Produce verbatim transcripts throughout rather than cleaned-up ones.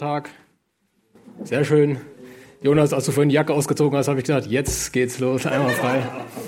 Tag. Sehr schön. Jonas, als du vorhin die Jacke ausgezogen hast, habe ich gedacht, jetzt geht's los, einmal frei.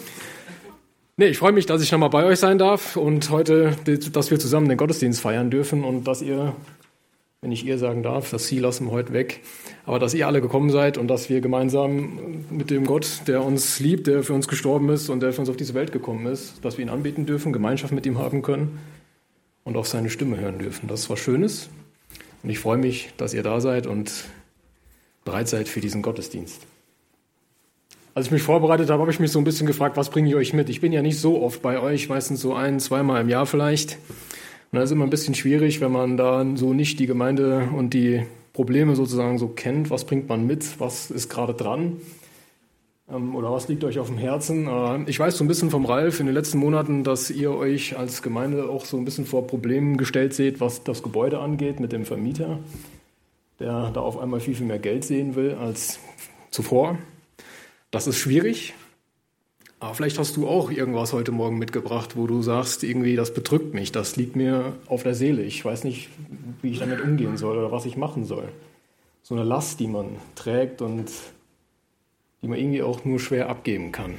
Nee, ich freue mich, dass ich nochmal bei euch sein darf und heute, dass wir zusammen den Gottesdienst feiern dürfen und dass ihr, wenn ich ihr sagen darf, das Sie lassen wir heute weg, aber dass ihr alle gekommen seid und dass wir gemeinsam mit dem Gott, der uns liebt, der für uns gestorben ist und der für uns auf diese Welt gekommen ist, dass wir ihn anbeten dürfen, Gemeinschaft mit ihm haben können und auch seine Stimme hören dürfen. Das ist was Schönes und ich freue mich, dass ihr da seid und bereit seid für diesen Gottesdienst. Als ich mich vorbereitet habe, habe ich mich so ein bisschen gefragt, was bringe ich euch mit? Ich bin ja nicht so oft bei euch, meistens so ein-, zweimal im Jahr vielleicht. Und das ist immer ein bisschen schwierig, wenn man da so nicht die Gemeinde und die Probleme sozusagen so kennt. Was bringt man mit? Was ist gerade dran? Oder was liegt euch auf dem Herzen? Ich weiß so ein bisschen vom Ralf in den letzten Monaten, dass ihr euch als Gemeinde auch so ein bisschen vor Problemen gestellt seht, was das Gebäude angeht mit dem Vermieter, der da auf einmal viel, viel mehr Geld sehen will als zuvor. Das ist schwierig, aber vielleicht hast du auch irgendwas heute Morgen mitgebracht, wo du sagst, irgendwie, das bedrückt mich, das liegt mir auf der Seele. Ich weiß nicht, wie ich damit umgehen soll oder was ich machen soll. So eine Last, die man trägt und die man irgendwie auch nur schwer abgeben kann.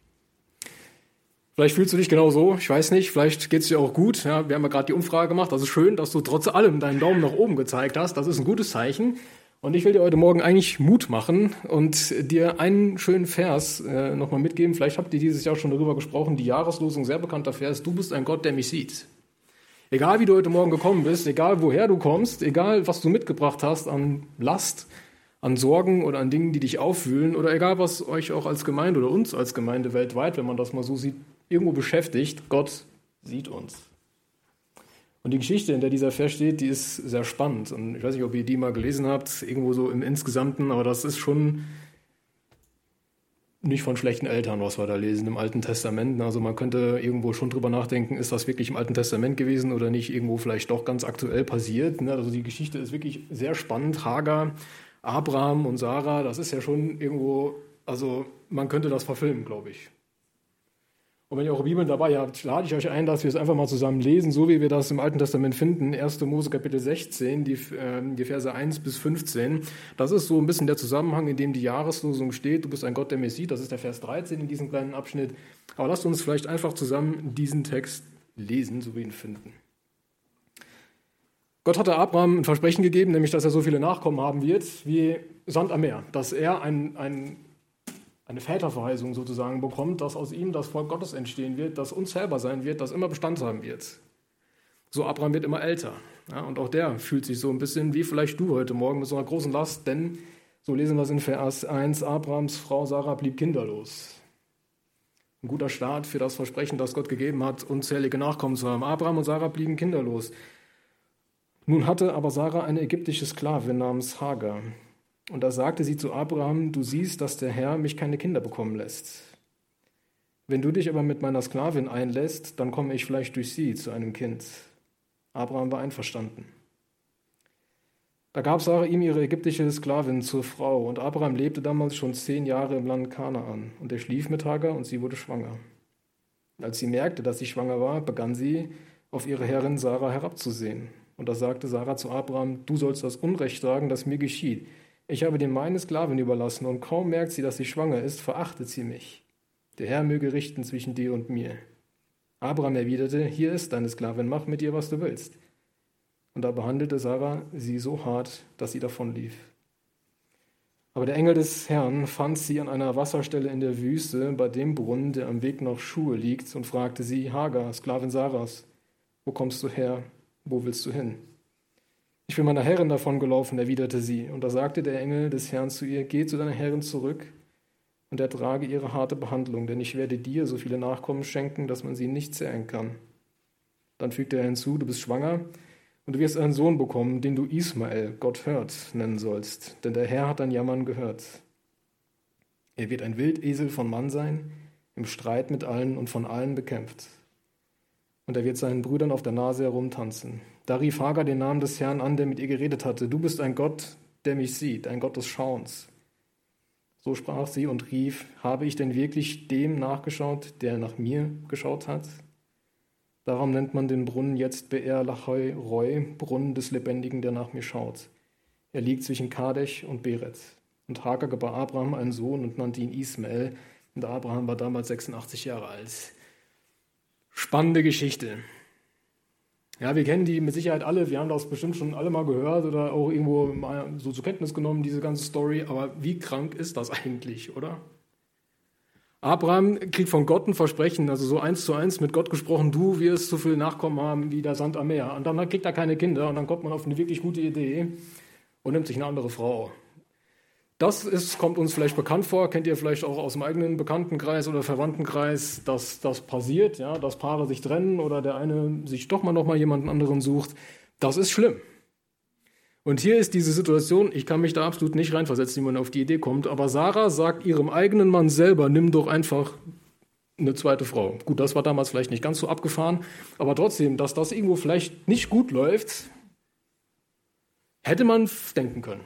Vielleicht fühlst du dich genau so, ich weiß nicht, vielleicht geht es dir auch gut. Ja, wir haben ja gerade die Umfrage gemacht, das ist schön, dass du trotz allem deinen Daumen nach oben gezeigt hast. Das ist ein gutes Zeichen. Und ich will dir heute Morgen eigentlich Mut machen und dir einen schönen Vers äh, nochmal mitgeben. Vielleicht habt ihr dieses Jahr schon darüber gesprochen, die Jahreslosung, sehr bekannter Vers. Du bist ein Gott, der mich sieht. Egal wie du heute Morgen gekommen bist, egal woher du kommst, egal was du mitgebracht hast an Last, an Sorgen oder an Dingen, die dich aufwühlen oder egal was euch auch als Gemeinde oder uns als Gemeinde weltweit, wenn man das mal so sieht, irgendwo beschäftigt, Gott sieht uns. Und die Geschichte, in der dieser Vers steht, die ist sehr spannend. Und ich weiß nicht, ob ihr die mal gelesen habt, irgendwo so im Insgesamten, aber das ist schon nicht von schlechten Eltern, was wir da lesen im Alten Testament. Also man könnte irgendwo schon drüber nachdenken, ist das wirklich im Alten Testament gewesen oder nicht irgendwo vielleicht doch ganz aktuell passiert. Also die Geschichte ist wirklich sehr spannend. Hagar, Abraham und Sarah, das ist ja schon irgendwo, also man könnte das verfilmen, glaube ich. Und wenn ihr eure Bibeln dabei habt, lade ich euch ein, dass wir es einfach mal zusammen lesen, so wie wir das im Alten Testament finden. erster Mose Kapitel sechzehn, die, äh, die Verse eins bis fünfzehn. Das ist so ein bisschen der Zusammenhang, in dem die Jahreslosung steht. Du bist ein Gott, der mich sieht. Das ist der Vers dreizehn in diesem kleinen Abschnitt. Aber lasst uns vielleicht einfach zusammen diesen Text lesen, so wie wir ihn finden. Gott hatte Abraham ein Versprechen gegeben, nämlich, dass er so viele Nachkommen haben wird wie Sand am Meer. Dass er ein... ein eine Väterverheißung sozusagen bekommt, dass aus ihm das Volk Gottes entstehen wird, das uns selber sein wird, das immer Bestand haben wird. So, Abraham wird immer älter. Ja, und auch der fühlt sich so ein bisschen wie vielleicht du heute Morgen mit so einer großen Last, denn, so lesen wir es in Vers eins, Abrahams Frau Sarah blieb kinderlos. Ein guter Start für das Versprechen, das Gott gegeben hat, unzählige Nachkommen zu haben. Abraham und Sarah blieben kinderlos. Nun hatte aber Sarah eine ägyptische Sklavin namens Hagar. Und da sagte sie zu Abraham, du siehst, dass der Herr mich keine Kinder bekommen lässt. Wenn du dich aber mit meiner Sklavin einlässt, dann komme ich vielleicht durch sie zu einem Kind. Abraham war einverstanden. Da gab Sarah ihm ihre ägyptische Sklavin zur Frau, und Abraham lebte damals schon zehn Jahre im Land Kanaan, und er schlief mit Hagar, und sie wurde schwanger. Als sie merkte, dass sie schwanger war, begann sie, auf ihre Herrin Sarah herabzusehen. Und da sagte Sarah zu Abraham, du sollst das Unrecht tragen, das mir geschieht. Ich habe dir meine Sklavin überlassen, und kaum merkt sie, dass sie schwanger ist, verachtet sie mich. Der Herr möge richten zwischen dir und mir. Abraham erwiderte, hier ist deine Sklavin, mach mit ihr, was du willst. Und da behandelte Sarah sie so hart, dass sie davonlief. Aber der Engel des Herrn fand sie an einer Wasserstelle in der Wüste, bei dem Brunnen, der am Weg nach Schur liegt, und fragte sie, Hagar, Sklavin Sarahs, wo kommst du her, wo willst du hin? Ich bin meiner Herrin davongelaufen, erwiderte sie. Und da sagte der Engel des Herrn zu ihr, geh zu deiner Herrin zurück und ertrage ihre harte Behandlung, denn ich werde dir so viele Nachkommen schenken, dass man sie nicht zählen kann. Dann fügte er hinzu, du bist schwanger und du wirst einen Sohn bekommen, den du Ismael, Gott hört, nennen sollst, denn der Herr hat dein Jammern gehört. Er wird ein Wildesel von Mann sein, im Streit mit allen und von allen bekämpft. Und er wird seinen Brüdern auf der Nase herumtanzen. Da rief Hagar den Namen des Herrn an, der mit ihr geredet hatte. Du bist ein Gott, der mich sieht, ein Gott des Schauens. So sprach sie und rief, habe ich denn wirklich dem nachgeschaut, der nach mir geschaut hat? Darum nennt man den Brunnen jetzt Be'er Lachai Roi, Brunnen des Lebendigen, der nach mir schaut. Er liegt zwischen Kadesh und Beret. Und Hagar gebar Abraham einen Sohn und nannte ihn Ismael. Und Abraham war damals sechsundachtzig Jahre alt. Spannende Geschichte. Ja, wir kennen die mit Sicherheit alle. Wir haben das bestimmt schon alle mal gehört oder auch irgendwo mal so zur Kenntnis genommen, diese ganze Story. Aber wie krank ist das eigentlich, oder? Abraham kriegt von Gott ein Versprechen, also so eins zu eins mit Gott gesprochen, du wirst so viele Nachkommen haben wie der Sand am Meer. Und dann kriegt er keine Kinder und dann kommt man auf eine wirklich gute Idee und nimmt sich eine andere Frau. Das ist, kommt uns vielleicht bekannt vor, kennt ihr vielleicht auch aus dem eigenen Bekanntenkreis oder Verwandtenkreis, dass das passiert, ja, dass Paare sich trennen oder der eine sich doch mal noch mal jemanden anderen sucht. Das ist schlimm. Und hier ist diese Situation, ich kann mich da absolut nicht reinversetzen, wie man auf die Idee kommt, aber Sarah sagt ihrem eigenen Mann selber, nimm doch einfach eine zweite Frau. Gut, das war damals vielleicht nicht ganz so abgefahren, aber trotzdem, dass das irgendwo vielleicht nicht gut läuft, hätte man denken können.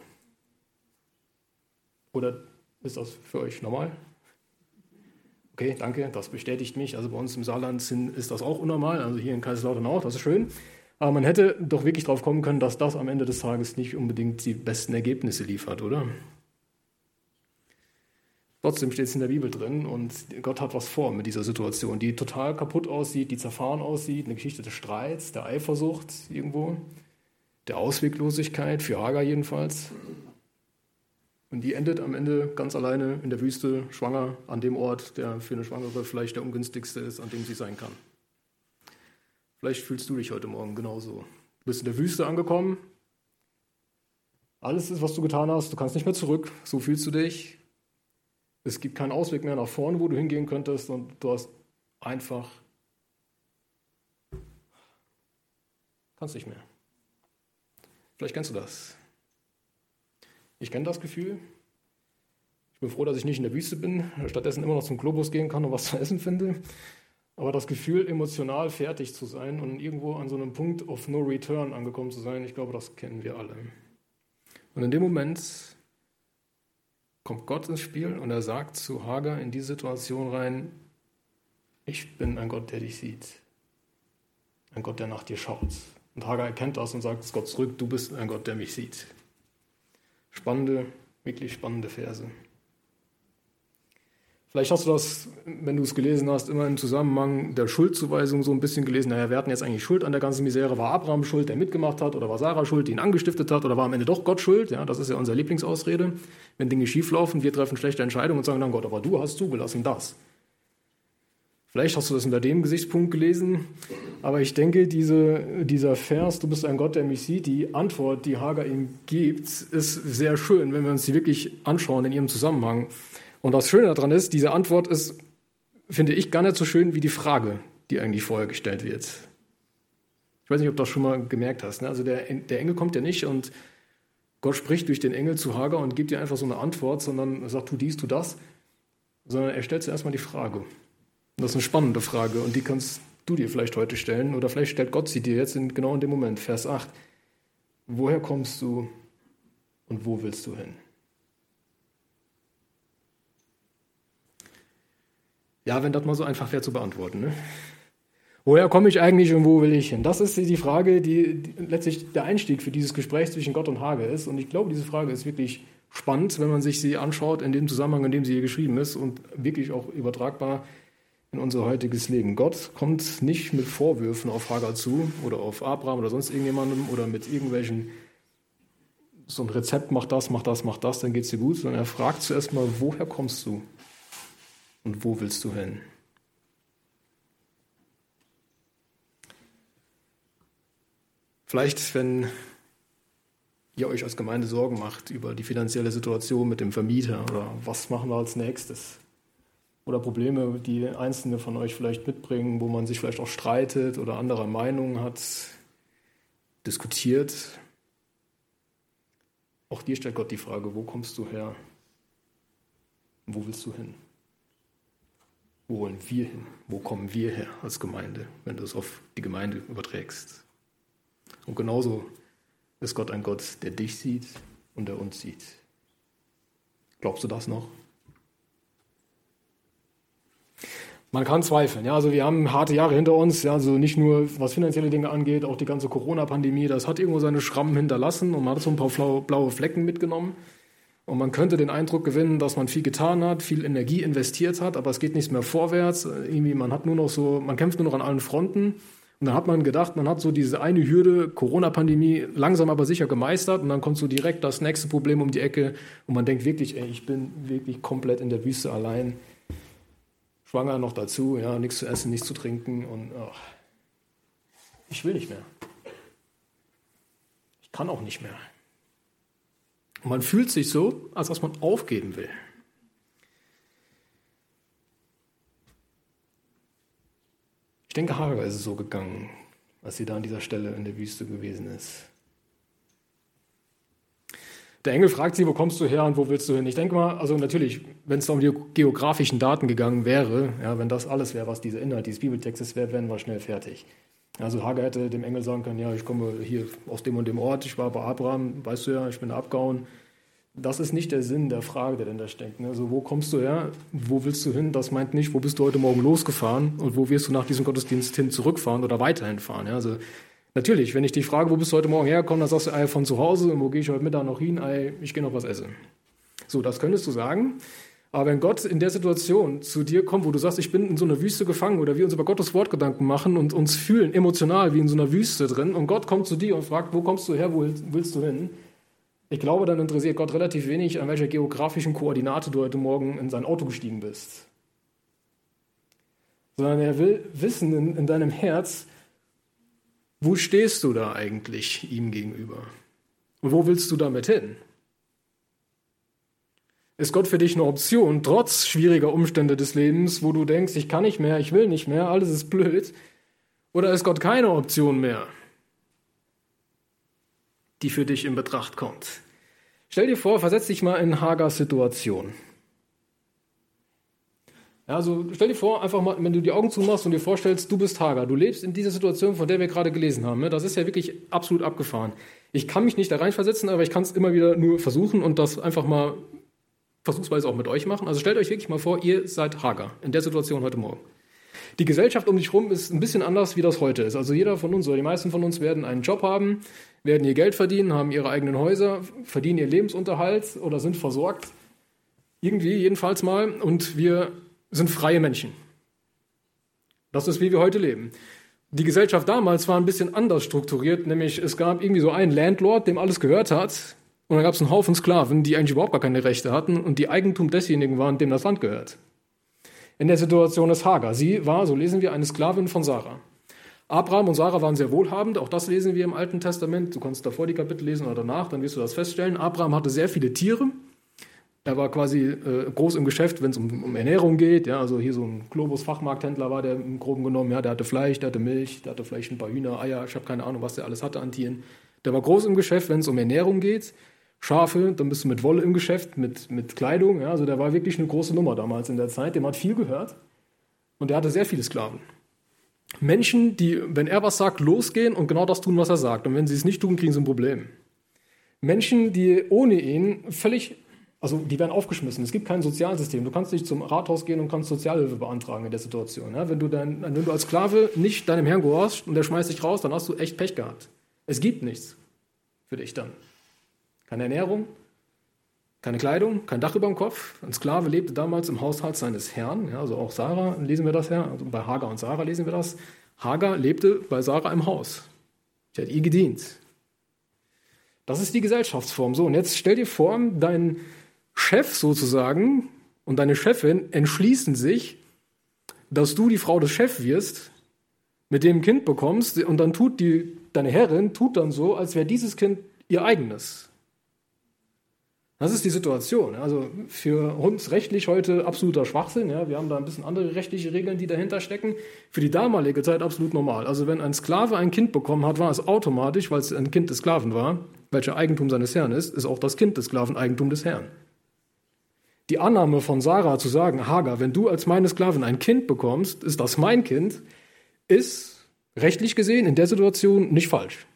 Oder ist das für euch normal? Okay, danke, das bestätigt mich. Also bei uns im Saarland sind, ist das auch unnormal, also hier in Kaiserslautern auch, das ist schön. Aber man hätte doch wirklich drauf kommen können, dass das am Ende des Tages nicht unbedingt die besten Ergebnisse liefert, oder? Trotzdem steht es in der Bibel drin und Gott hat was vor mit dieser Situation, die total kaputt aussieht, die zerfahren aussieht, eine Geschichte des Streits, der Eifersucht irgendwo, der Ausweglosigkeit, für Hagar jedenfalls. Und die endet am Ende ganz alleine in der Wüste, schwanger, an dem Ort, der für eine Schwangere vielleicht der ungünstigste ist, an dem sie sein kann. Vielleicht fühlst du dich heute Morgen genauso. Du bist in der Wüste angekommen. Alles ist, was du getan hast. Du kannst nicht mehr zurück. So fühlst du dich. Es gibt keinen Ausweg mehr nach vorne, wo du hingehen könntest. Und du hast einfach... kannst nicht mehr. Vielleicht kennst du das. Ich kenne das Gefühl. Ich bin froh, dass ich nicht in der Wüste bin. Stattdessen immer noch zum Globus gehen kann und was zu essen finde. Aber das Gefühl, emotional fertig zu sein und irgendwo an so einem Punkt of no return angekommen zu sein, ich glaube, das kennen wir alle. Und in dem Moment kommt Gott ins Spiel und er sagt zu Hagar in die Situation rein, ich bin ein Gott, der dich sieht. Ein Gott, der nach dir schaut. Und Hagar erkennt das und sagt es Gott zurück, du bist ein Gott, der mich sieht. Spannende, wirklich spannende Verse. Vielleicht hast du das, wenn du es gelesen hast, immer im Zusammenhang der Schuldzuweisung so ein bisschen gelesen. Naja, wer hat denn jetzt eigentlich Schuld an der ganzen Misere? War Abraham schuld, der mitgemacht hat? Oder war Sarah schuld, die ihn angestiftet hat? Oder war am Ende doch Gott schuld? Ja, das ist ja unsere Lieblingsausrede. Wenn Dinge schieflaufen, wir treffen schlechte Entscheidungen und sagen dann Gott, aber du hast zugelassen das. Vielleicht hast du das unter dem Gesichtspunkt gelesen. Aber ich denke, diese, dieser Vers, du bist ein Gott, der mich sieht, die Antwort, die Hagar ihm gibt, ist sehr schön, wenn wir uns die wirklich anschauen in ihrem Zusammenhang. Und das Schöne daran ist, diese Antwort ist, finde ich, gar nicht so schön wie die Frage, die eigentlich vorher gestellt wird. Ich weiß nicht, ob du das schon mal gemerkt hast. Ne? Also der, der Engel kommt ja nicht und Gott spricht durch den Engel zu Hagar und gibt ihr einfach so eine Antwort, sondern sagt, tu dies, tu das, sondern er stellt zuerst mal die Frage. Und das ist eine spannende Frage und die kannst du dir vielleicht heute stellen oder vielleicht stellt Gott sie dir jetzt in, genau in dem Moment. Vers acht. Woher kommst du und wo willst du hin? Ja, wenn das mal so einfach wäre zu beantworten. Ne? Woher komme ich eigentlich und wo will ich hin? Das ist die Frage, die, die letztlich der Einstieg für dieses Gespräch zwischen Gott und Hagar ist. Und ich glaube, diese Frage ist wirklich spannend, wenn man sich sie anschaut, in dem Zusammenhang, in dem sie hier geschrieben ist und wirklich auch übertragbar in unser heutiges Leben. Gott kommt nicht mit Vorwürfen auf Hagar zu oder auf Abraham oder sonst irgendjemandem oder mit irgendwelchen, so ein Rezept, mach das, mach das, mach das, dann geht's dir gut, sondern er fragt zuerst mal, woher kommst du? Und wo willst du hin? Vielleicht, wenn ihr euch als Gemeinde Sorgen macht über die finanzielle Situation mit dem Vermieter oder was machen wir als nächstes? Oder Probleme, die Einzelne von euch vielleicht mitbringen, wo man sich vielleicht auch streitet oder anderer Meinung hat, diskutiert. Auch dir stellt Gott die Frage, wo kommst du her? Wo willst du hin? Wo wollen wir hin? Wo kommen wir her als Gemeinde, wenn du es auf die Gemeinde überträgst? Und genauso ist Gott ein Gott, der dich sieht und der uns sieht. Glaubst du das noch? Man kann zweifeln. Ja, also wir haben harte Jahre hinter uns, ja, also nicht nur was finanzielle Dinge angeht, auch die ganze Corona-Pandemie, das hat irgendwo seine Schrammen hinterlassen und man hat so ein paar blaue Flecken mitgenommen. Und man könnte den Eindruck gewinnen, dass man viel getan hat, viel Energie investiert hat, aber es geht nichts mehr vorwärts. Irgendwie, man hat nur noch so, man kämpft nur noch an allen Fronten. Und dann hat man gedacht, man hat so diese eine Hürde, Corona-Pandemie, langsam aber sicher gemeistert. Und dann kommt so direkt das nächste Problem um die Ecke. Und man denkt wirklich, ey, ich bin wirklich komplett in der Wüste allein. Schwanger noch dazu, ja, nichts zu essen, nichts zu trinken. Und oh, ich will nicht mehr. Ich kann auch nicht mehr. Und man fühlt sich so, als was man aufgeben will. Ich denke, Hagar ist es so gegangen, als sie da an dieser Stelle in der Wüste gewesen ist. Der Engel fragt sie, wo kommst du her und wo willst du hin? Ich denke mal, also natürlich, wenn es da um die geografischen Daten gegangen wäre, ja, wenn das alles wäre, was dieser Inhalt dieses Bibeltextes wäre, wären wir schnell fertig. Also Hagar hätte dem Engel sagen können, ja, ich komme hier aus dem und dem Ort, ich war bei Abraham, weißt du ja, ich bin abgehauen. Das ist nicht der Sinn der Frage, der dahinter steckt. Also wo kommst du her, wo willst du hin? Das meint nicht, wo bist du heute Morgen losgefahren und wo wirst du nach diesem Gottesdienst hin zurückfahren oder weiterhin fahren. Also natürlich, wenn ich dich frage, wo bist du heute Morgen hergekommen, dann sagst du, ey, von zu Hause, und wo gehe ich heute Mittag noch hin, ey, ich gehe noch was essen. So, das könntest du sagen. Aber wenn Gott in der Situation zu dir kommt, wo du sagst, ich bin in so einer Wüste gefangen oder wir uns über Gottes Wort Gedanken machen und uns fühlen emotional wie in so einer Wüste drin und Gott kommt zu dir und fragt, wo kommst du her, wo willst du hin? Ich glaube, dann interessiert Gott relativ wenig, an welcher geografischen Koordinate du heute Morgen in sein Auto gestiegen bist. Sondern er will wissen in, in deinem Herz, wo stehst du da eigentlich ihm gegenüber? Und wo willst du damit hin? Ist Gott für dich eine Option, trotz schwieriger Umstände des Lebens, wo du denkst, ich kann nicht mehr, ich will nicht mehr, alles ist blöd? Oder ist Gott keine Option mehr, die für dich in Betracht kommt? Stell dir vor, versetz dich mal in Hagars Situation. Ja, also stell dir vor, einfach mal, wenn du die Augen zumachst und dir vorstellst, du bist Hagar, du lebst in dieser Situation, von der wir gerade gelesen haben. Ne? Das ist ja wirklich absolut abgefahren. Ich kann mich nicht da reinversetzen, aber ich kann es immer wieder nur versuchen und das einfach mal versuchsweise auch mit euch machen. Also stellt euch wirklich mal vor, ihr seid Hagar in der Situation heute Morgen. Die Gesellschaft um dich herum ist ein bisschen anders, wie das heute ist. Also jeder von uns oder die meisten von uns werden einen Job haben, werden ihr Geld verdienen, haben ihre eigenen Häuser, verdienen ihr Lebensunterhalt oder sind versorgt. Irgendwie jedenfalls mal. Und wir sind freie Menschen. Das ist, wie wir heute leben. Die Gesellschaft damals war ein bisschen anders strukturiert, nämlich es gab irgendwie so einen Landlord, dem alles gehört hat. Und dann gab es einen Haufen Sklaven, die eigentlich überhaupt gar keine Rechte hatten und die Eigentum desjenigen waren, dem das Land gehört. In der Situation ist Hagar. Sie war, so lesen wir, eine Sklavin von Sarah. Abraham und Sarah waren sehr wohlhabend, auch das lesen wir im Alten Testament. Du kannst davor die Kapitel lesen oder danach, dann wirst du das feststellen. Abraham hatte sehr viele Tiere. Er war quasi äh, groß im Geschäft, wenn es um, um Ernährung geht. Ja, also hier so ein Globus-Fachmarkthändler war der im Groben genommen. Ja, der hatte Fleisch, der hatte Milch, der hatte vielleicht ein paar Hühner, Eier. Ich habe keine Ahnung, was der alles hatte an Tieren. Der war groß im Geschäft, wenn es um Ernährung geht. Schafe, dann bist du mit Wolle im Geschäft, mit, mit Kleidung. Ja, also der war wirklich eine große Nummer damals in der Zeit. Dem hat viel gehört und der hatte sehr viele Sklaven. Menschen, die, wenn er was sagt, losgehen und genau das tun, was er sagt. Und wenn sie es nicht tun, kriegen sie ein Problem. Menschen, die ohne ihn völlig, also die werden aufgeschmissen. Es gibt kein Sozialsystem. Du kannst nicht zum Rathaus gehen und kannst Sozialhilfe beantragen in der Situation. Ja, wenn, du dein, wenn du als Sklave nicht deinem Herrn gehorchst und der schmeißt dich raus, dann hast du echt Pech gehabt. Es gibt nichts für dich dann. Keine Ernährung, keine Kleidung, kein Dach über dem Kopf. Ein Sklave lebte damals im Haushalt seines Herrn. Ja, also auch Sarah lesen wir das ja. Also bei Hagar und Sarah lesen wir das. Hagar lebte bei Sarah im Haus. Sie hat ihr gedient. Das ist die Gesellschaftsform. So, und jetzt stell dir vor, dein Chef sozusagen und deine Chefin entschließen sich, dass du die Frau des Chefs wirst, mit dem ein Kind bekommst und dann tut die, deine Herrin tut dann so, als wäre dieses Kind ihr eigenes. Das ist die Situation. Also für uns rechtlich heute absoluter Schwachsinn. Ja, wir haben da ein bisschen andere rechtliche Regeln, die dahinter stecken. Für die damalige Zeit absolut normal. Also wenn ein Sklave ein Kind bekommen hat, war es automatisch, weil es ein Kind des Sklaven war, welcher Eigentum seines Herrn ist, ist auch das Kind des Sklaven Eigentum des Herrn. Die Annahme von Sarah zu sagen, Hagar, wenn du als meine Sklavin ein Kind bekommst, ist das mein Kind, ist rechtlich gesehen in der Situation nicht falsch.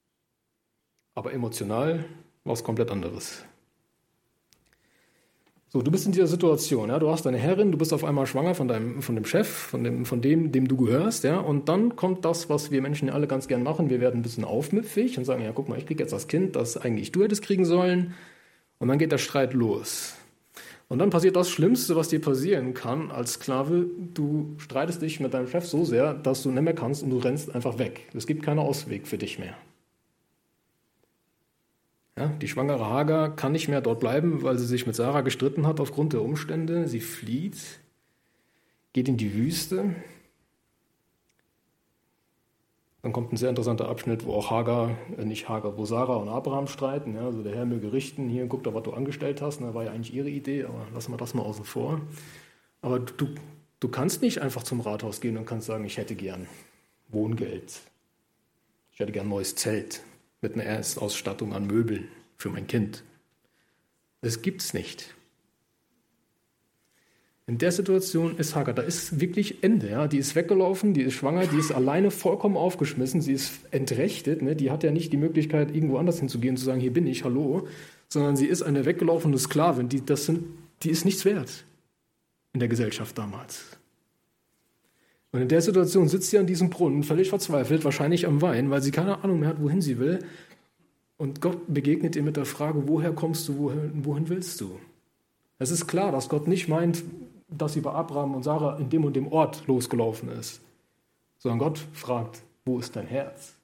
Aber emotional was komplett anderes. So, du bist in dieser Situation, ja, du hast deine Herrin, du bist auf einmal schwanger von deinem, von dem Chef, von dem, von dem, dem du gehörst, ja, und dann kommt das, was wir Menschen ja alle ganz gern machen. Wir werden ein bisschen aufmüpfig und sagen, ja, guck mal, ich kriege jetzt das Kind, das eigentlich du hättest kriegen sollen, und dann geht der Streit los. Und dann passiert das Schlimmste, was dir passieren kann als Sklave. Du streitest dich mit deinem Chef so sehr, dass du nicht mehr kannst und du rennst einfach weg. Es gibt keinen Ausweg für dich mehr. Ja, die schwangere Hagar kann nicht mehr dort bleiben, weil sie sich mit Sarah gestritten hat aufgrund der Umstände. Sie flieht, geht in die Wüste. Dann kommt ein sehr interessanter Abschnitt, wo auch Hagar, äh nicht Hagar, wo Sarah und Abraham streiten. Ja, also der Herr möge richten, hier, guck doch, was du angestellt hast. Das war ja eigentlich ihre Idee, aber lassen wir das mal außen vor. Aber du, du kannst nicht einfach zum Rathaus gehen und kannst sagen, ich hätte gern Wohngeld. Ich hätte gern ein neues Zelt mit einer Erstausstattung an Möbeln für mein Kind. Das gibt's nicht. In der Situation ist Hagar, da ist wirklich Ende. Ja? Die ist weggelaufen, die ist schwanger, die ist alleine vollkommen aufgeschmissen, sie ist entrechtet. Ne? Die hat ja nicht die Möglichkeit, irgendwo anders hinzugehen und zu sagen, hier bin ich, hallo. Sondern sie ist eine weggelaufene Sklavin, die, das sind, die ist nichts wert in der Gesellschaft damals. Und in der Situation sitzt sie an diesem Brunnen, völlig verzweifelt, wahrscheinlich am Weinen, weil sie keine Ahnung mehr hat, wohin sie will. Und Gott begegnet ihr mit der Frage, woher kommst du, wohin, wohin willst du? Es ist klar, dass Gott nicht meint, dass sie bei Abraham und Sarah in dem und dem Ort losgelaufen ist, sondern Gott fragt, wo ist dein Herz?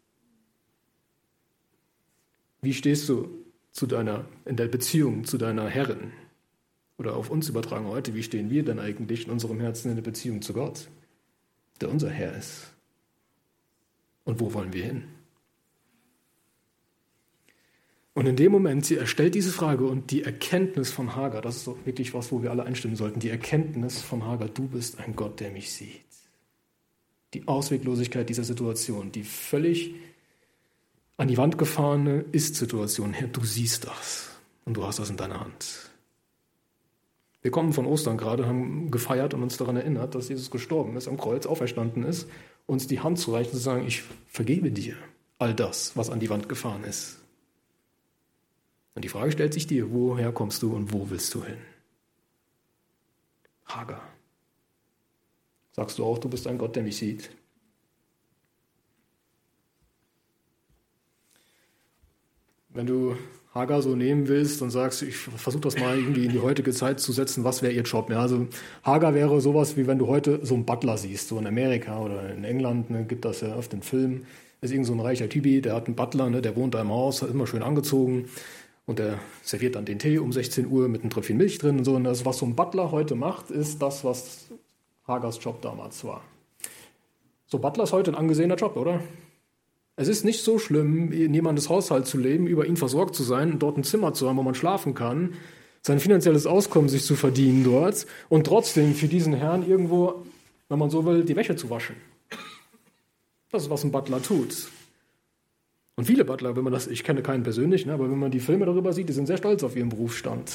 Wie stehst du zu deiner, in der Beziehung zu deiner Herrin? Oder auf uns übertragen heute, wie stehen wir denn eigentlich in unserem Herzen in der Beziehung zu Gott, der unser Herr ist? Und wo wollen wir hin? Und in dem Moment, sie erstellt diese Frage und die Erkenntnis von Hagar, das ist doch wirklich was, wo wir alle einstimmen sollten, die Erkenntnis von Hagar, du bist ein Gott, der mich sieht. Die Ausweglosigkeit dieser Situation, die völlig an die Wand gefahrene Ist-Situation, Herr, du siehst das und du hast das in deiner Hand. Wir kommen von Ostern gerade, haben gefeiert und uns daran erinnert, dass Jesus gestorben ist, am Kreuz auferstanden ist, uns die Hand zu reichen und zu sagen, ich vergebe dir all das, was an die Wand gefahren ist. Und die Frage stellt sich dir, woher kommst du und wo willst du hin? Hagar. Sagst du auch, du bist ein Gott, der mich sieht? Wenn du Hagar so nehmen willst und sagst, ich versuche das mal irgendwie in die heutige Zeit zu setzen, was wäre ihr Job? Ja, also Hagar wäre sowas, wie wenn du heute so einen Butler siehst, so in Amerika oder in England, ne, gibt das ja oft in Filmen. Das ist irgend so ein reicher Typi, der hat einen Butler, ne, der wohnt da im Haus, hat immer schön angezogen und der serviert dann den Tee um sechzehn Uhr mit einem Tröpfchen Milch drin und so. Und das, was so ein Butler heute macht, ist das, was Hagars Job damals war. So, Butler ist heute ein angesehener Job, oder? Es ist nicht so schlimm, in jemandes Haushalt zu leben, über ihn versorgt zu sein, dort ein Zimmer zu haben, wo man schlafen kann, sein finanzielles Auskommen sich zu verdienen dort und trotzdem für diesen Herrn irgendwo, wenn man so will, die Wäsche zu waschen. Das ist, was ein Butler tut. Und viele Butler, wenn man das, ich kenne keinen persönlich, ne, aber wenn man die Filme darüber sieht, die sind sehr stolz auf ihren Berufsstand.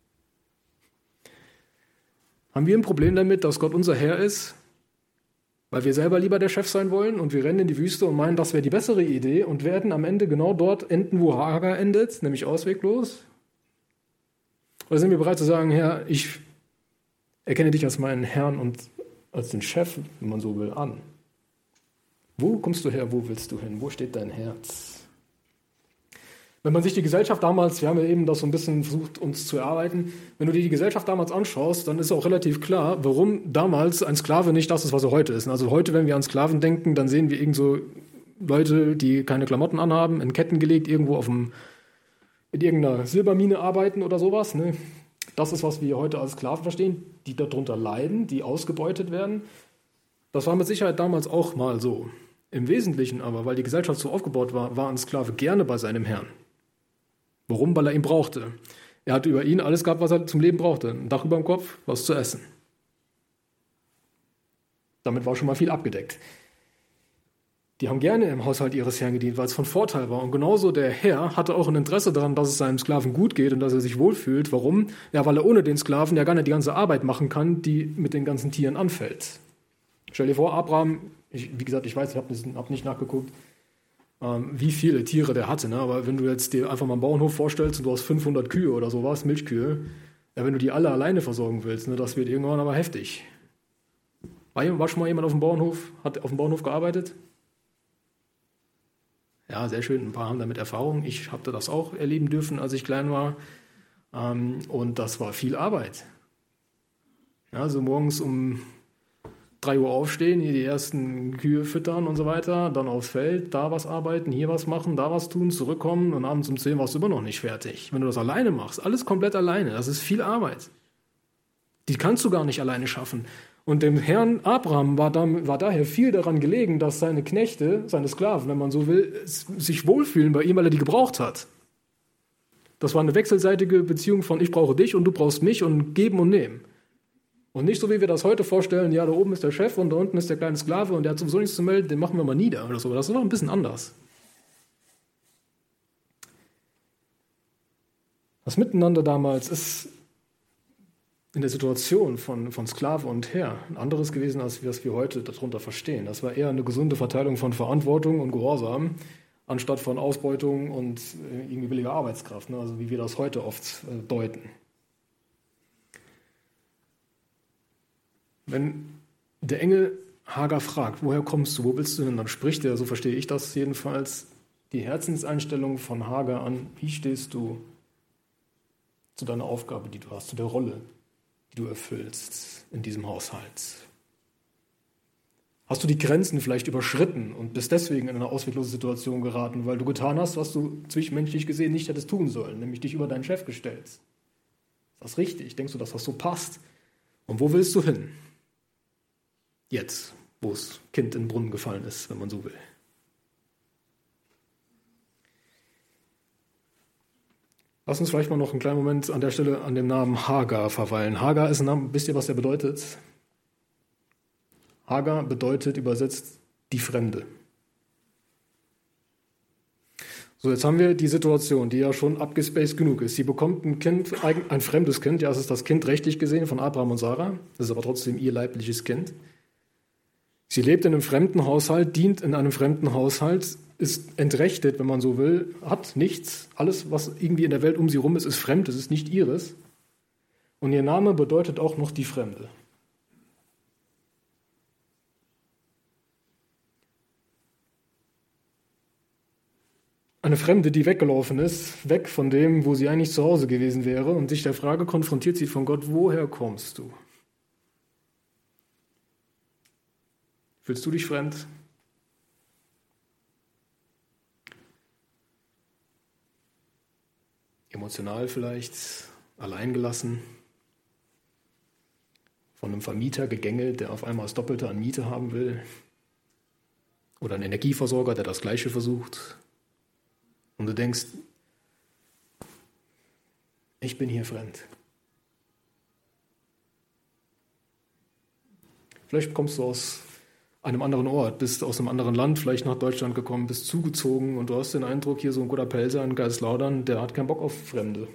Haben wir ein Problem damit, dass Gott unser Herr ist? Weil wir selber lieber der Chef sein wollen und wir rennen in die Wüste und meinen, das wäre die bessere Idee und werden am Ende genau dort enden, wo Hagar endet, nämlich ausweglos? Oder sind wir bereit zu sagen, Herr, ich erkenne dich als meinen Herrn und als den Chef, wenn man so will, an? Wo kommst du her, wo willst du hin, wo steht dein Herz? Wenn man sich die Gesellschaft damals, wir haben ja eben das so ein bisschen versucht, uns zu erarbeiten, wenn du dir die Gesellschaft damals anschaust, dann ist auch relativ klar, warum damals ein Sklave nicht das ist, was er heute ist. Also heute, wenn wir an Sklaven denken, dann sehen wir irgend so Leute, die keine Klamotten anhaben, in Ketten gelegt, irgendwo auf dem, in irgendeiner Silbermine arbeiten oder sowas. Ne? Das ist, was wir heute als Sklaven verstehen, die darunter leiden, die ausgebeutet werden. Das war mit Sicherheit damals auch mal so. Im Wesentlichen aber, weil die Gesellschaft so aufgebaut war, war ein Sklave gerne bei seinem Herrn. Warum? Weil er ihn brauchte. Er hatte über ihn alles gehabt, was er zum Leben brauchte. Ein Dach über dem Kopf, was zu essen. Damit war schon mal viel abgedeckt. Die haben gerne im Haushalt ihres Herrn gedient, weil es von Vorteil war. Und genauso der Herr hatte auch ein Interesse daran, dass es seinem Sklaven gut geht und dass er sich wohlfühlt. Warum? Ja, weil er ohne den Sklaven ja gar nicht die ganze Arbeit machen kann, die mit den ganzen Tieren anfällt. Stell dir vor, Abraham, ich, wie gesagt, ich weiß, ich habe hab nicht nachgeguckt, wie viele Tiere der hatte. Ne? Aber wenn du jetzt dir einfach mal einen Bauernhof vorstellst und du hast fünfhundert Kühe oder sowas, Milchkühe, Ja, wenn du die alle alleine versorgen willst, ne, das wird irgendwann aber heftig. War, war schon mal jemand auf dem Bauernhof, hat auf dem Bauernhof gearbeitet? Ja, sehr schön, ein paar haben damit Erfahrung. Ich habe das auch erleben dürfen, als ich klein war. Ähm, und das war viel Arbeit. Ja, so morgens um drei Uhr aufstehen, hier die ersten Kühe füttern und so weiter, dann aufs Feld, da was arbeiten, hier was machen, da was tun, zurückkommen und abends um zehn warst du immer noch nicht fertig. Wenn du das alleine machst, alles komplett alleine, das ist viel Arbeit. Die kannst du gar nicht alleine schaffen. Und dem Herrn Abraham war, da, war daher viel daran gelegen, dass seine Knechte, seine Sklaven, wenn man so will, sich wohlfühlen bei ihm, weil er die gebraucht hat. Das war eine wechselseitige Beziehung von ich brauche dich und du brauchst mich und geben und nehmen. Und nicht so, wie wir das heute vorstellen, ja, da oben ist der Chef und da unten ist der kleine Sklave und der hat sowieso nichts zu melden, den machen wir mal nieder oder so. Das war ein bisschen anders. Das Miteinander damals ist in der Situation von, von Sklave und Herr ein anderes gewesen, als was wir heute darunter verstehen. Das war eher eine gesunde Verteilung von Verantwortung und Gehorsam, anstatt von Ausbeutung und irgendwie billiger Arbeitskraft, ne? Also wie wir das heute oft äh, deuten. Wenn der Engel Hagar fragt, woher kommst du, wo willst du hin, dann spricht er, so verstehe ich das jedenfalls, die Herzenseinstellung von Hagar an, wie stehst du zu deiner Aufgabe, die du hast, zu der Rolle, die du erfüllst in diesem Haushalt. Hast du die Grenzen vielleicht überschritten und bist deswegen in eine ausweglose Situation geraten, weil du getan hast, was du zwischenmenschlich gesehen nicht hättest tun sollen, nämlich dich über deinen Chef gestellt? Ist das richtig? Denkst du, dass das so passt? Und wo willst du hin? Jetzt, wo das Kind in den Brunnen gefallen ist, wenn man so will. Lass uns vielleicht mal noch einen kleinen Moment an der Stelle an dem Namen Hagar verweilen. Hagar ist ein Name, wisst ihr, was der bedeutet? Hagar bedeutet übersetzt die Fremde. So, jetzt haben wir die Situation, die ja schon abgespaced genug ist. Sie bekommt ein Kind, ein fremdes Kind, ja, es ist das Kind rechtlich gesehen von Abraham und Sarah, das ist aber trotzdem ihr leibliches Kind. Sie lebt in einem fremden Haushalt, dient in einem fremden Haushalt, ist entrechtet, wenn man so will, hat nichts. Alles, was irgendwie in der Welt um sie rum ist, ist fremd, es ist nicht ihres. Und ihr Name bedeutet auch noch die Fremde. Eine Fremde, die weggelaufen ist, weg von dem, wo sie eigentlich zu Hause gewesen wäre und sich der Frage konfrontiert sieht von Gott, woher kommst du? Fühlst du dich fremd? Emotional vielleicht, alleingelassen, von einem Vermieter gegängelt, der auf einmal das Doppelte an Miete haben will? Oder ein Energieversorger, der das Gleiche versucht? Und du denkst, ich bin hier fremd. Vielleicht kommst du aus einem anderen Ort, bist aus einem anderen Land, vielleicht nach Deutschland gekommen, bist zugezogen und du hast den Eindruck, hier so ein guter Pelzer in Kaiserslautern, der hat keinen Bock auf Fremde.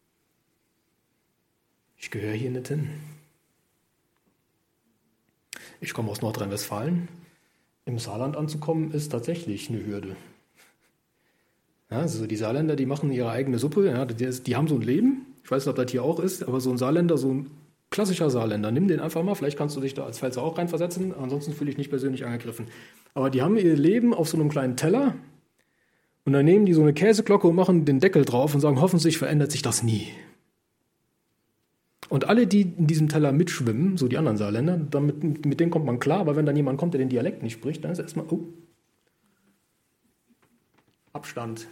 Ich gehöre hier nicht hin. Ich komme aus Nordrhein-Westfalen. Im Saarland anzukommen, ist tatsächlich eine Hürde. Ja, also die Saarländer, die machen ihre eigene Suppe, ja, die, die haben so ein Leben, ich weiß nicht, ob das hier auch ist, aber so ein Saarländer, so ein klassischer Saarländer, nimm den einfach mal, vielleicht kannst du dich da als Pfälzer auch reinversetzen, ansonsten fühle ich nicht persönlich angegriffen. Aber die haben ihr Leben auf so einem kleinen Teller und dann nehmen die so eine Käseglocke und machen den Deckel drauf und sagen, hoffentlich verändert sich das nie. Und alle, die in diesem Teller mitschwimmen, so die anderen Saarländer, damit, mit denen kommt man klar, aber wenn dann jemand kommt, der den Dialekt nicht spricht, dann ist erstmal, oh, Abstand.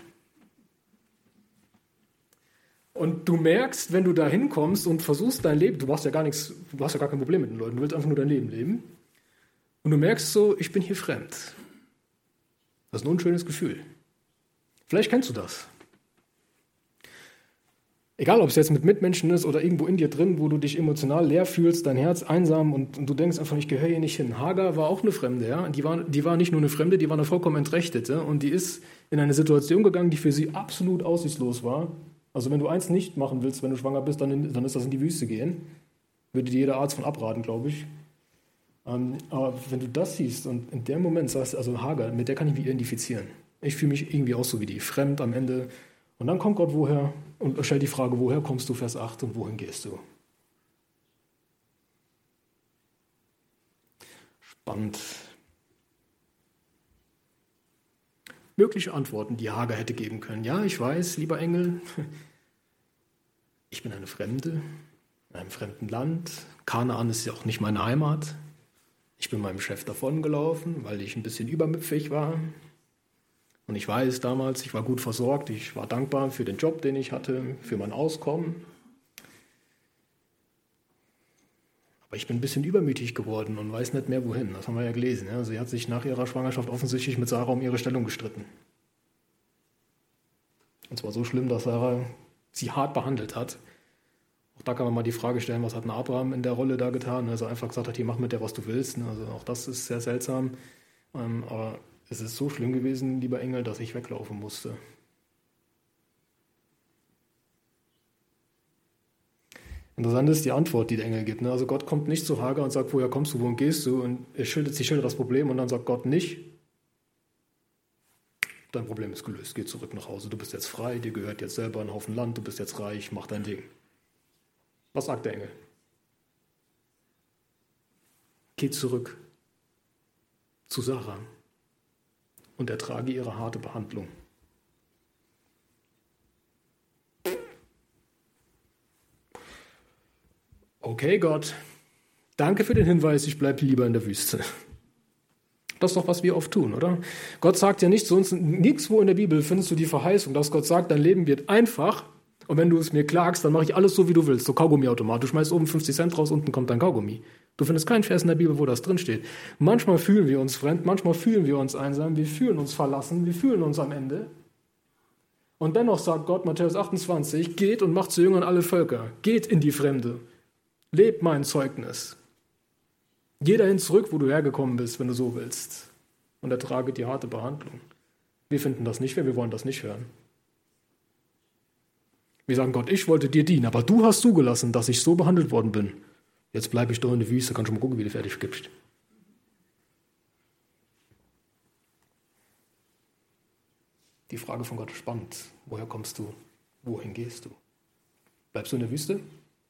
Und du merkst, wenn du da hinkommst und versuchst dein Leben, du machst ja gar nichts, du hast ja gar kein Problem mit den Leuten, du willst einfach nur dein Leben leben. Und du merkst so, ich bin hier fremd. Das ist nur ein schönes Gefühl. Vielleicht kennst du das. Egal, ob es jetzt mit Mitmenschen ist oder irgendwo in dir drin, wo du dich emotional leer fühlst, dein Herz einsam und, und du denkst einfach, ich gehöre hier nicht hin. Hagar war auch eine Fremde, ja. Die war, die war nicht nur eine Fremde, die war eine vollkommen Entrechtete und die ist in eine Situation gegangen, die für sie absolut aussichtslos war. Also wenn du eins nicht machen willst, wenn du schwanger bist, dann, in, dann ist das in die Wüste gehen. Würde dir jeder Arzt von abraten, glaube ich. Ähm, aber wenn du das siehst und in dem Moment sagst, also Hagar, mit der kann ich mich identifizieren. Ich fühle mich irgendwie auch so wie die, fremd am Ende Und dann kommt Gott woher und stellt die Frage, woher kommst du, Vers acht, und wohin gehst du? Spannend. Mögliche Antworten, die Hagar hätte geben können. Ja, ich weiß, lieber Engel, ich bin eine Fremde in einem fremden Land. Kanaan ist ja auch nicht meine Heimat. Ich bin meinem Chef davongelaufen, weil ich ein bisschen übermüpfig war. Und ich weiß damals, ich war gut versorgt, ich war dankbar für den Job, den ich hatte, für mein Auskommen. Aber ich bin ein bisschen übermütig geworden und weiß nicht mehr wohin. Das haben wir ja gelesen. Ja. Sie hat sich nach ihrer Schwangerschaft offensichtlich mit Sarah um ihre Stellung gestritten. Und zwar so schlimm, dass Sarah sie hart behandelt hat. Auch da kann man mal die Frage stellen, was hat ein Abraham in der Rolle da getan? Also einfach gesagt hat, hier mach mit der, was du willst. Also auch das ist sehr seltsam. Aber es ist so schlimm gewesen, lieber Engel, dass ich weglaufen musste. Interessant ist die Antwort, die der Engel gibt. Also Gott kommt nicht zu Hagar und sagt, woher kommst du, wohin gehst du? Und er schildert, sie schildert das Problem und dann sagt Gott nicht, dein Problem ist gelöst, geh zurück nach Hause, du bist jetzt frei, dir gehört jetzt selber ein Haufen Land, du bist jetzt reich, mach dein Ding. Was sagt der Engel? Geh zurück zu Sarah und ertrage ihre harte Behandlung. Okay, Gott, danke für den Hinweis, ich bleibe lieber in der Wüste. Das ist doch, was wir oft tun, oder? Gott sagt ja nicht zu uns, nirgendwo in der Bibel findest du die Verheißung, dass Gott sagt, dein Leben wird einfach und wenn du es mir klagst, dann mache ich alles so, wie du willst. So Kaugummiautomat, du schmeißt oben fünfzig Cent raus, unten kommt dein Kaugummi. Du findest keinen Vers in der Bibel, wo das drinsteht. Manchmal fühlen wir uns fremd, manchmal fühlen wir uns einsam, wir fühlen uns verlassen, wir fühlen uns am Ende. Und dennoch sagt Gott, Matthäus achtundzwanzig, geht und macht zu Jüngern alle Völker, geht in die Fremde. Leb mein Zeugnis. Geh dahin zurück, wo du hergekommen bist, wenn du so willst. Und ertrage die harte Behandlung. Wir finden das nicht, wir wollen das nicht hören. Wir sagen, Gott, ich wollte dir dienen, aber du hast zugelassen, dass ich so behandelt worden bin. Jetzt bleibe ich doch in der Wüste, kann schon mal gucken, wie du fertig gibst. Die Frage von Gott ist spannend. Woher kommst du? Wohin gehst du? Bleibst du in der Wüste?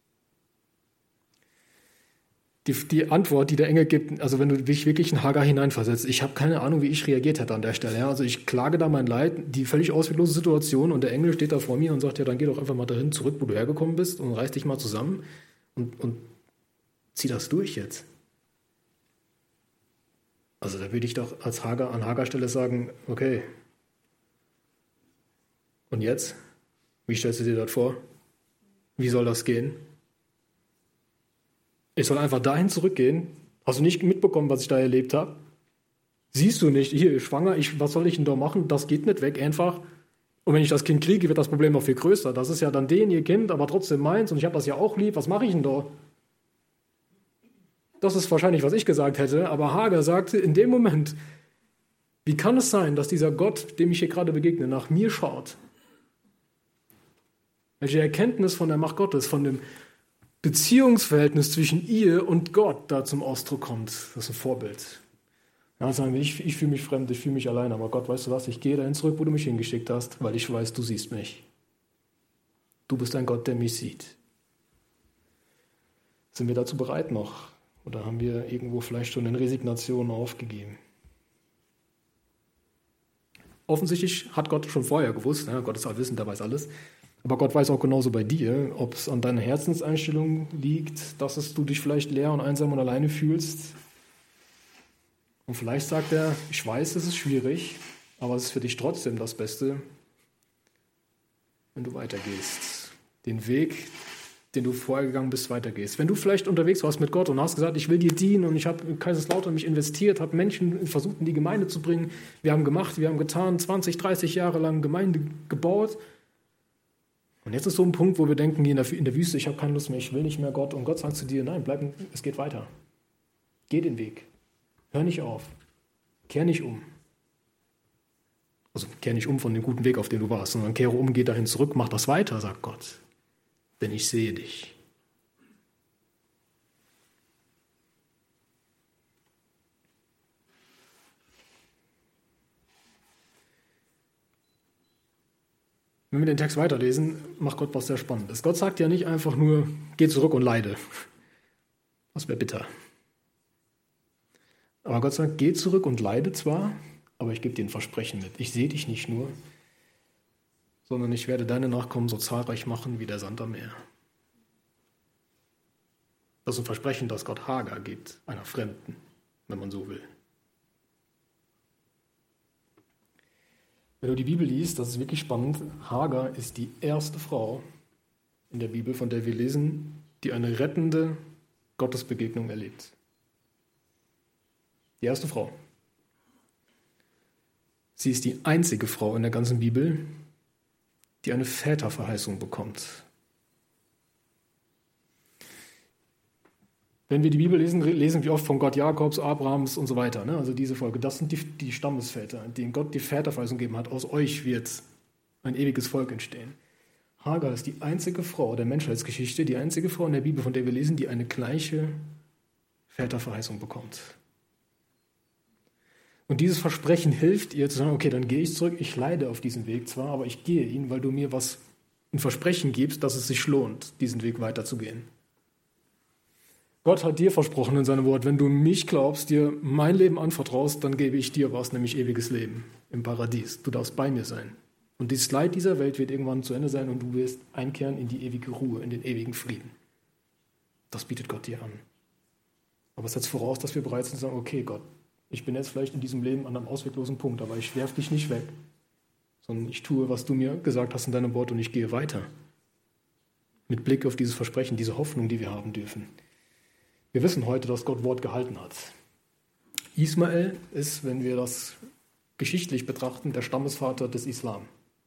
Die, die Antwort, die der Engel gibt, also wenn du dich wirklich in Hagar hineinversetzt, ich habe keine Ahnung, wie ich reagiert hätte an der Stelle. Ja? Also ich klage da mein Leid, die völlig ausweglose Situation und der Engel steht da vor mir und sagt, ja, dann geh doch einfach mal dahin zurück, wo du hergekommen bist und reiß dich mal zusammen und, und zieh das durch jetzt. Also da würde ich doch als Hagar, an Hagars Stelle sagen, okay, und jetzt? Wie stellst du dir das vor? Wie soll das gehen? Ich soll einfach dahin zurückgehen. Hast du nicht mitbekommen, was ich da erlebt habe? Siehst du nicht, hier, schwanger, ich, was soll ich denn da machen? Das geht nicht weg, einfach. Und wenn ich das Kind kriege, wird das Problem noch viel größer. Das ist ja dann den, ihr Kind, aber trotzdem meins und ich habe das ja auch lieb. Was mache ich denn da? Das ist wahrscheinlich, was ich gesagt hätte, aber Hagar sagte in dem Moment, wie kann es sein, dass dieser Gott, dem ich hier gerade begegne, nach mir schaut? Welche Erkenntnis von der Macht Gottes, von dem Beziehungsverhältnis zwischen ihr und Gott da zum Ausdruck kommt. Das ist ein Vorbild. Ja, sagen wir, ich, ich fühle mich fremd, ich fühle mich allein, aber Gott, weißt du was, ich gehe dahin zurück, wo du mich hingeschickt hast, weil ich weiß, du siehst mich. Du bist ein Gott, der mich sieht. Sind wir dazu bereit noch? Oder haben wir irgendwo vielleicht schon in Resignation aufgegeben? Offensichtlich hat Gott schon vorher gewusst, ja, Gott ist allwissend, der weiß alles. Aber Gott weiß auch genauso bei dir, ob es an deiner Herzenseinstellung liegt, dass es, du dich vielleicht leer und einsam und alleine fühlst. Und vielleicht sagt er, ich weiß, es ist schwierig, aber es ist für dich trotzdem das Beste, wenn du weitergehst. Den Weg, den du vorher gegangen bist, weitergehst. Wenn du vielleicht unterwegs warst mit Gott und hast gesagt, ich will dir dienen und ich habe in Kaiserslautern mich investiert, habe Menschen versucht, in die Gemeinde zu bringen. Wir haben gemacht, wir haben getan, zwanzig, dreißig Jahre lang Gemeinde gebaut. Und jetzt ist so ein Punkt, wo wir denken, in der, in der Wüste, ich habe keine Lust mehr, ich will nicht mehr Gott. Und Gott sagt zu dir, nein, bleib, es geht weiter. Geh den Weg. Hör nicht auf. Kehr nicht um. Also kehr nicht um von dem guten Weg, auf dem du warst, sondern kehre um, geh dahin zurück, mach das weiter, sagt Gott. Denn ich sehe dich. Wenn wir den Text weiterlesen, macht Gott was sehr Spannendes. Gott sagt ja nicht einfach nur, geh zurück und leide. Das wäre bitter. Aber Gott sagt, geh zurück und leide zwar, aber ich gebe dir ein Versprechen mit. Ich sehe dich nicht nur, sondern ich werde deine Nachkommen so zahlreich machen wie der Sand am Meer. Das ist ein Versprechen, das Gott Hagar gibt, einer Fremden, wenn man so will. Wenn du die Bibel liest, das ist wirklich spannend, Hagar ist die erste Frau in der Bibel, von der wir lesen, die eine rettende Gottesbegegnung erlebt. Die erste Frau. Sie ist die einzige Frau in der ganzen Bibel, die eine Väterverheißung bekommt. Wenn wir die Bibel lesen, lesen wir oft von Gott Jakobs, Abrahams und so weiter. Ne? Also diese Folge, das sind die, die Stammesväter, denen Gott die Väterverheißung gegeben hat. Aus euch wird ein ewiges Volk entstehen. Hagar ist die einzige Frau der Menschheitsgeschichte, die einzige Frau in der Bibel, von der wir lesen, die eine gleiche Väterverheißung bekommt. Und dieses Versprechen hilft ihr zu sagen, okay, dann gehe ich zurück, ich leide auf diesen Weg zwar, aber ich gehe ihn, weil du mir was, ein Versprechen gibst, dass es sich lohnt, diesen Weg weiterzugehen. Gott hat dir versprochen in seinem Wort, wenn du mich glaubst, dir mein Leben anvertraust, dann gebe ich dir was, nämlich ewiges Leben im Paradies. Du darfst bei mir sein. Und dieses Leid dieser Welt wird irgendwann zu Ende sein und du wirst einkehren in die ewige Ruhe, in den ewigen Frieden. Das bietet Gott dir an. Aber es setzt voraus, dass wir bereit sind zu sagen, okay Gott, ich bin jetzt vielleicht in diesem Leben an einem ausweglosen Punkt, aber ich werfe dich nicht weg, sondern ich tue, was du mir gesagt hast in deinem Wort und ich gehe weiter. Mit Blick auf dieses Versprechen, diese Hoffnung, die wir haben dürfen. Wir wissen heute, dass Gott Wort gehalten hat. Ismael ist, wenn wir das geschichtlich betrachten, der Stammesvater des Islam.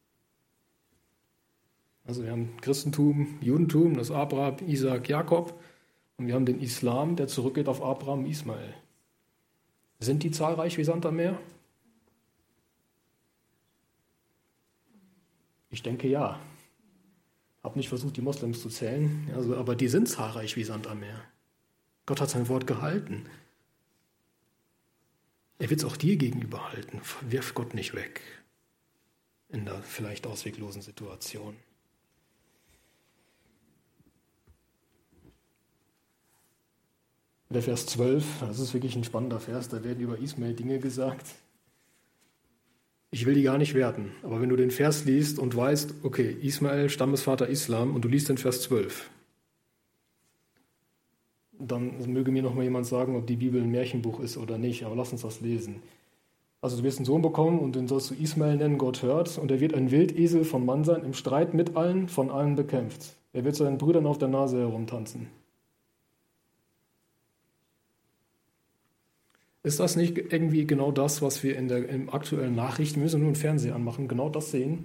Also wir haben Christentum, Judentum, das ist Abraham, Isaak, Jakob. Und wir haben den Islam, der zurückgeht auf Abraham, Ismael. Sind die zahlreich wie Sand am Meer? Ich denke ja. Ich habe nicht versucht, die Moslems zu zählen, also, aber die sind zahlreich wie Sand am Meer. Gott hat sein Wort gehalten. Er wird es auch dir gegenüber halten. Wirf Gott nicht weg in der vielleicht ausweglosen Situation. Der Vers zwölf, das ist wirklich ein spannender Vers, da werden über Ismael Dinge gesagt. Ich will die gar nicht werten, aber wenn du den Vers liest und weißt, okay, Ismael, Stammesvater Islam, und du liest den Vers zwölf, dann möge mir noch mal jemand sagen, ob die Bibel ein Märchenbuch ist oder nicht, aber lass uns das lesen. Also du wirst einen Sohn bekommen und den sollst du Ismael nennen, Gott hört, und er wird ein Wildesel von Mann sein, im Streit mit allen, von allen bekämpft. Er wird seinen Brüdern auf der Nase herumtanzen. Ist das nicht irgendwie genau das, was wir in der im aktuellen Nachrichten, wir müssen nur einen Fernseher anmachen, genau das sehen?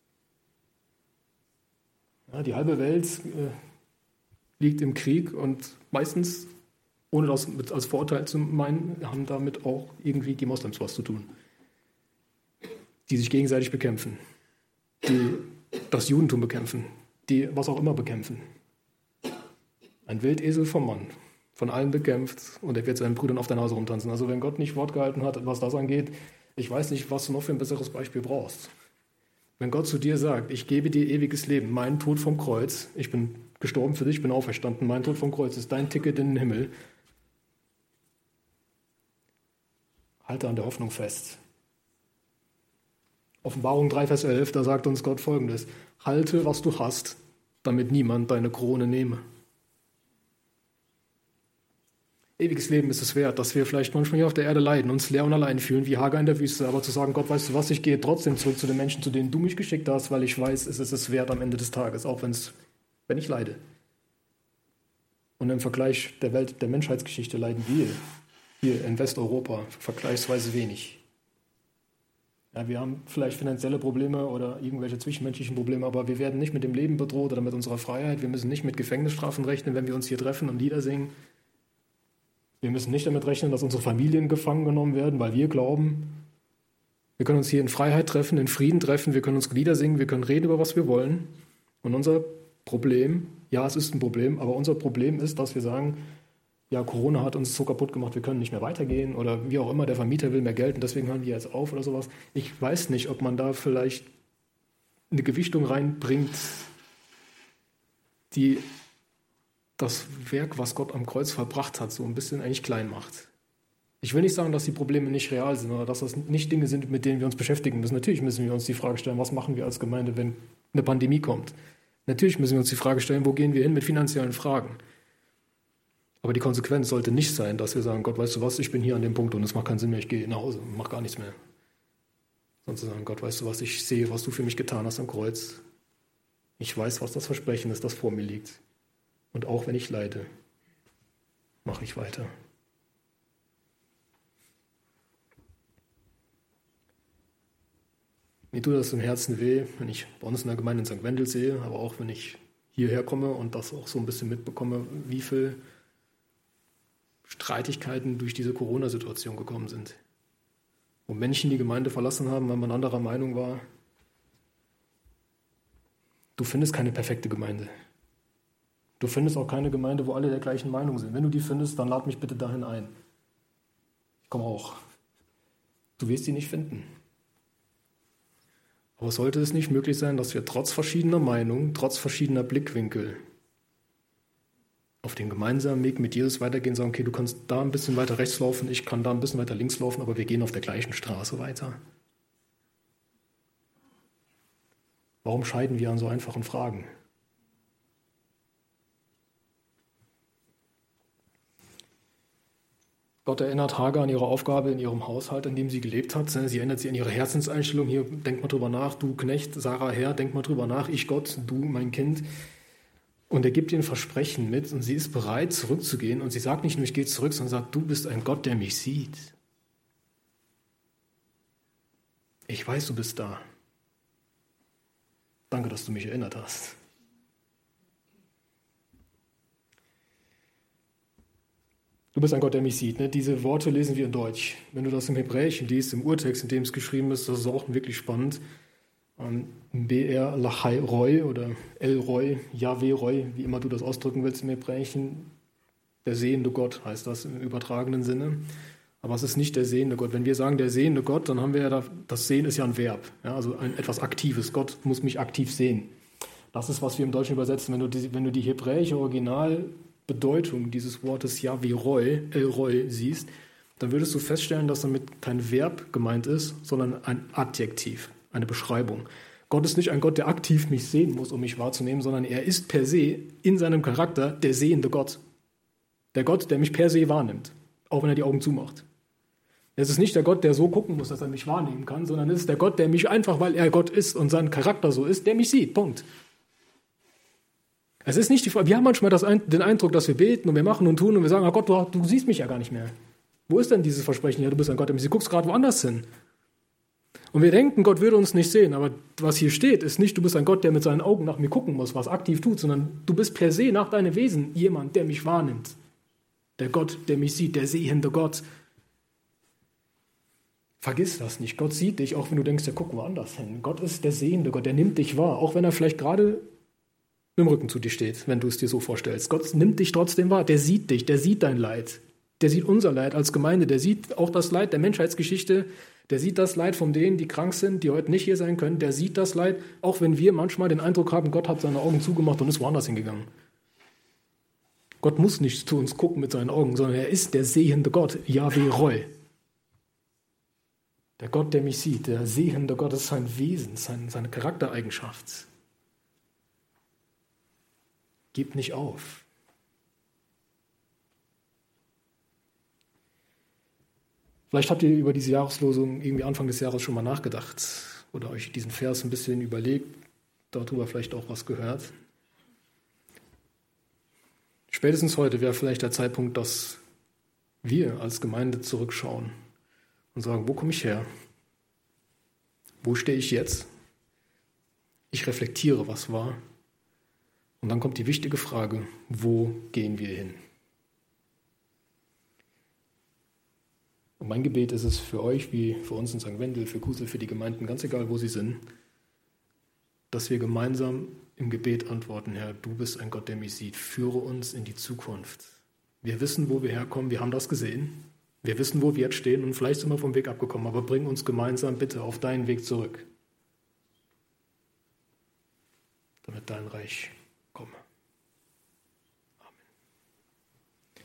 Ja, die halbe Welt äh, liegt im Krieg und meistens, ohne das mit als Vorurteil zu meinen, haben damit auch irgendwie die Moslems was zu tun. Die sich gegenseitig bekämpfen, die das Judentum bekämpfen, die was auch immer bekämpfen. Ein Wildesel vom Mann, von allen bekämpft und er wird seinen Brüdern auf der Nase rumtanzen. Also wenn Gott nicht Wort gehalten hat, was das angeht, ich weiß nicht, was du noch für ein besseres Beispiel brauchst. Wenn Gott zu dir sagt, ich gebe dir ewiges Leben, mein Tod vom Kreuz, ich bin gestorben für dich, bin auferstanden, mein Tod vom Kreuz ist dein Ticket in den Himmel, halte an der Hoffnung fest. Offenbarung drei, Vers elf, da sagt uns Gott Folgendes: Halte, was du hast, damit niemand deine Krone nehme. Ewiges Leben ist es wert, dass wir vielleicht manchmal hier auf der Erde leiden, uns leer und allein fühlen, wie Hagar in der Wüste, aber zu sagen, Gott, weißt du was, ich gehe trotzdem zurück zu den Menschen, zu denen du mich geschickt hast, weil ich weiß, es ist es wert am Ende des Tages, auch wenn's, wenn ich leide. Und im Vergleich der Welt, der Menschheitsgeschichte leiden wir hier in Westeuropa vergleichsweise wenig. Ja, wir haben vielleicht finanzielle Probleme oder irgendwelche zwischenmenschlichen Probleme, aber wir werden nicht mit dem Leben bedroht oder mit unserer Freiheit. Wir müssen nicht mit Gefängnisstrafen rechnen, wenn wir uns hier treffen und Lieder singen. Wir müssen nicht damit rechnen, dass unsere Familien gefangen genommen werden, weil wir glauben, wir können uns hier in Freiheit treffen, in Frieden treffen, wir können uns Lieder singen, wir können reden über was wir wollen. Und unser Problem, ja, es ist ein Problem, aber unser Problem ist, dass wir sagen, ja, Corona hat uns so kaputt gemacht, wir können nicht mehr weitergehen oder wie auch immer, der Vermieter will mehr Geld und deswegen hören wir jetzt auf oder sowas. Ich weiß nicht, ob man da vielleicht eine Gewichtung reinbringt, die das Werk, was Gott am Kreuz vollbracht hat, so ein bisschen eigentlich klein macht. Ich will nicht sagen, dass die Probleme nicht real sind oder dass das nicht Dinge sind, mit denen wir uns beschäftigen müssen. Natürlich müssen wir uns die Frage stellen, was machen wir als Gemeinde, wenn eine Pandemie kommt. Natürlich müssen wir uns die Frage stellen, wo gehen wir hin mit finanziellen Fragen. Aber die Konsequenz sollte nicht sein, dass wir sagen, Gott, weißt du was, ich bin hier an dem Punkt und es macht keinen Sinn mehr, ich gehe nach Hause und mache gar nichts mehr. Sondern zu sagen, Gott, weißt du was, ich sehe, was du für mich getan hast am Kreuz. Ich weiß, was das Versprechen ist, das vor mir liegt. Und auch wenn ich leide, mache ich weiter. Mir tut das im Herzen weh, wenn ich bei uns in der Gemeinde in Sankt Wendel sehe, aber auch wenn ich hierher komme und das auch so ein bisschen mitbekomme, wie viele Streitigkeiten durch diese Corona-Situation gekommen sind. Wo Menschen die Gemeinde verlassen haben, weil man anderer Meinung war. Du findest keine perfekte Gemeinde. Du findest auch keine Gemeinde, wo alle der gleichen Meinung sind. Wenn du die findest, dann lad mich bitte dahin ein. Ich komme auch. Du wirst die nicht finden. Aber sollte es nicht möglich sein, dass wir trotz verschiedener Meinungen, trotz verschiedener Blickwinkel auf den gemeinsamen Weg mit Jesus weitergehen und sagen, okay, du kannst da ein bisschen weiter rechts laufen, ich kann da ein bisschen weiter links laufen, aber wir gehen auf der gleichen Straße weiter. Warum scheiden wir an so einfachen Fragen? Gott erinnert Hagar an ihre Aufgabe in ihrem Haushalt, in dem sie gelebt hat. Sie erinnert sie an ihre Herzenseinstellung. Hier, denk mal drüber nach, du Knecht, Sarah Herr, denk mal drüber nach, ich Gott, du mein Kind. Und er gibt ihr ein Versprechen mit und sie ist bereit, zurückzugehen. Und sie sagt nicht nur, ich gehe zurück, sondern sagt, du bist ein Gott, der mich sieht. Ich weiß, du bist da. Danke, dass du mich erinnert hast. Du bist ein Gott, der mich sieht. Ne? Diese Worte lesen wir in Deutsch. Wenn du das im Hebräischen liest, im Urtext, in dem es geschrieben ist, das ist auch wirklich spannend. B R Lachai Roy oder El Roy, Yahweh Roy, wie immer du das ausdrücken willst im Hebräischen. Der sehende Gott heißt das im übertragenen Sinne. Aber es ist nicht der sehende Gott. Wenn wir sagen, der sehende Gott, dann haben wir ja, da, das Sehen ist ja ein Verb, ja, also ein etwas Aktives. Gott muss mich aktiv sehen. Das ist, was wir im Deutschen übersetzen. Wenn du die, wenn du die hebräische Originalbedeutung dieses Wortes Yahweh Roy, El Roy siehst, dann würdest du feststellen, dass damit kein Verb gemeint ist, sondern ein Adjektiv, eine Beschreibung. Gott ist nicht ein Gott, der aktiv mich sehen muss, um mich wahrzunehmen, sondern er ist per se in seinem Charakter der sehende Gott. Der Gott, der mich per se wahrnimmt, auch wenn er die Augen zumacht. Es ist nicht der Gott, der so gucken muss, dass er mich wahrnehmen kann, sondern es ist der Gott, der mich einfach, weil er Gott ist und sein Charakter so ist, der mich sieht. Punkt. Es ist nicht die Frage, wir haben manchmal das, den Eindruck, dass wir beten und wir machen und tun und wir sagen, oh Gott, du, du siehst mich ja gar nicht mehr. Wo ist denn dieses Versprechen? Ja, du bist ein Gott, der mich sieht. Du guckst gerade woanders hin. Und wir denken, Gott würde uns nicht sehen, aber was hier steht, ist nicht, du bist ein Gott, der mit seinen Augen nach mir gucken muss, was aktiv tut, sondern du bist per se nach deinem Wesen jemand, der mich wahrnimmt. Der Gott, der mich sieht, der sehende Gott. Vergiss das nicht. Gott sieht dich, auch wenn du denkst, der guckt woanders hin. Gott ist der sehende Gott, der nimmt dich wahr, auch wenn er vielleicht gerade im Rücken zu dir steht, wenn du es dir so vorstellst. Gott nimmt dich trotzdem wahr, der sieht dich, der sieht dein Leid. Der sieht unser Leid als Gemeinde, der sieht auch das Leid der Menschheitsgeschichte, der sieht das Leid von denen, die krank sind, die heute nicht hier sein können, der sieht das Leid, auch wenn wir manchmal den Eindruck haben, Gott hat seine Augen zugemacht und ist woanders hingegangen. Gott muss nicht zu uns gucken mit seinen Augen, sondern er ist der sehende Gott, Yahweh Roy. Der Gott, der mich sieht, der sehende Gott, ist sein Wesen, sein, seine Charaktereigenschaft. Gib nicht auf. Vielleicht habt ihr über diese Jahreslosung irgendwie Anfang des Jahres schon mal nachgedacht oder euch diesen Vers ein bisschen überlegt, darüber vielleicht auch was gehört. Spätestens heute wäre vielleicht der Zeitpunkt, dass wir als Gemeinde zurückschauen und sagen, wo komme ich her? Wo stehe ich jetzt? Ich reflektiere, was war. Und dann kommt die wichtige Frage, wo gehen wir hin? Und mein Gebet ist es für euch, wie für uns in Sankt Wendel, für Kusel, für die Gemeinden, ganz egal, wo sie sind, dass wir gemeinsam im Gebet antworten, Herr, du bist ein Gott, der mich sieht. Führe uns in die Zukunft. Wir wissen, wo wir herkommen, wir haben das gesehen. Wir wissen, wo wir jetzt stehen und vielleicht sind wir vom Weg abgekommen, aber bring uns gemeinsam bitte auf deinen Weg zurück. dein Reich.